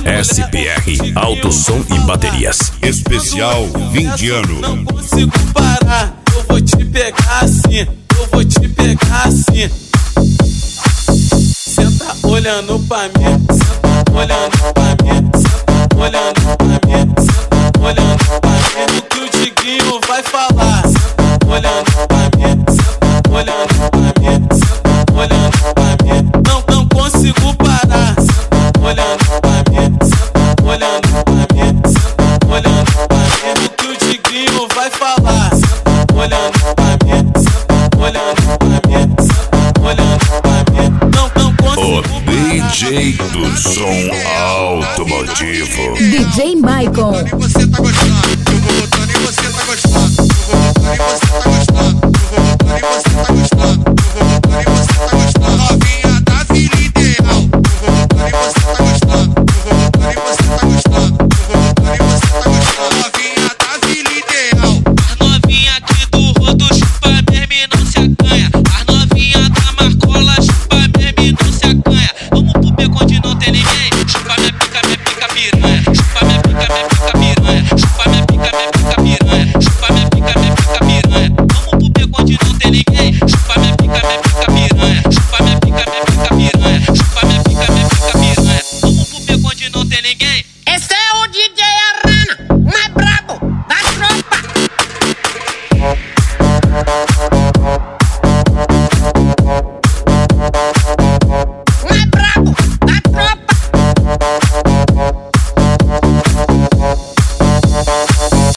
SPR Alto Som e Baterias. Especial Vindiano. Não consigo parar, eu vou te pegar assim, eu vou te pegar assim. Senta olhando pra mim, senta olhando pra mim, senta olhando pra mim, senta olhando pra mim. O que o Diguinho vai falar? Senta olhando pra mim, senta olhando pra mim, senta olhando pra mim. Não consigo parar, senta olhando pra mim, senta olhando pra mim, senta olhando pra mim. O que o Diguinho vai falar? Senta olhando pra mim, senta olhando pra mim, senta olhando pra mim. Não O consigo DJ do som automotivo. DJ Maicon. Você tá gostando, eu vou botando e você tá gostando. Eu vou botando e você tá gostando. Eu vou botando e você tá gostando. Eu vou botando e você tá gostando. Novinha da filha ideal. Eu vou botando e você tá gostando.